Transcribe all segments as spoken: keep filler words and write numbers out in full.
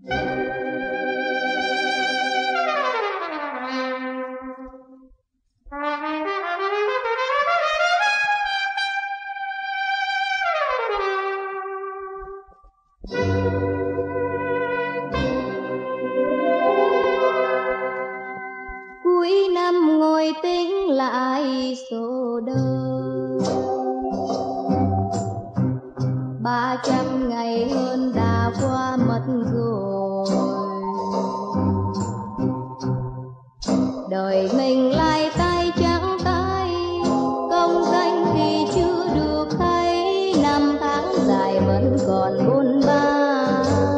Cuối năm ngồi tính lại sổ đời, ba trăm ngày hơn đã qua mất rồi. Đời mình lại tay trắng tay, công danh thì chưa được thấy, năm tháng dài vẫn còn bôn ba.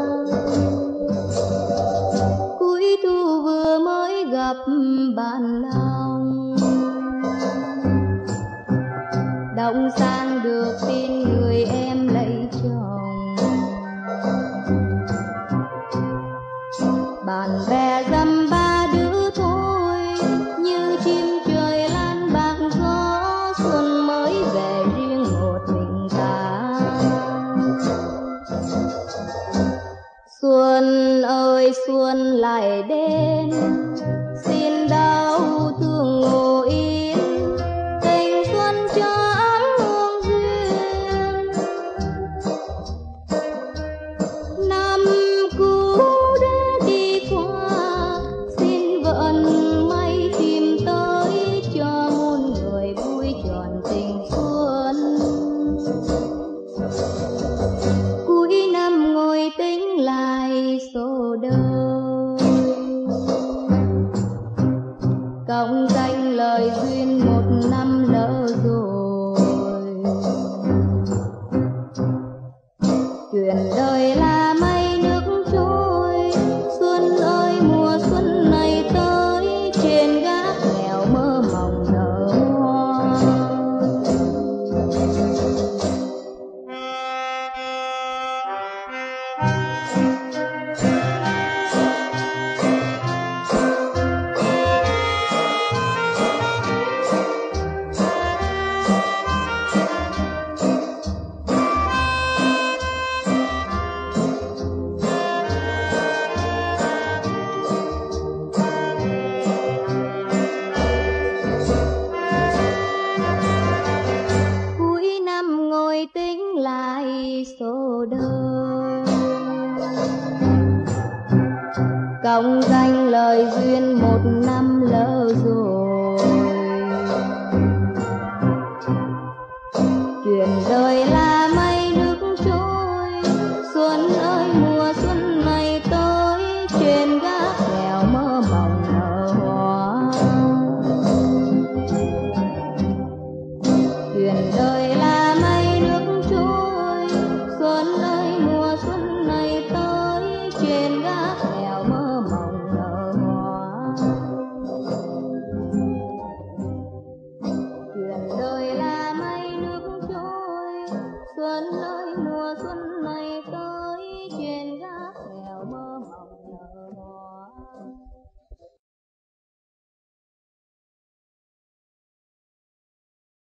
Cuối thu vừa mới gặp bạn lòng, đông sang được tin người em lấy chồng. Bạn bè dăm ba đứa thôi, như chim trời lan bạc gió, xuân mới về riêng một mình ta. Xuân ơi xuân lại đến, xin đau thương ngồi yên, tình xuân cho ấm hương duyên. Năm cũ đã đi qua, xin vận may tìm tới, cho muôn người vui tròn tình xuân. Cuối năm ngồi tính lại sổ đời, công danh lời duyên một năm lỡ rồi. Chuyện đời là mây nước trôi, xuân ơi mùa xuân này tới, trên gác nghèo mơ mộng nở hoa. Cuối năm ngồi tính lại sổ đời, công danh lời duyên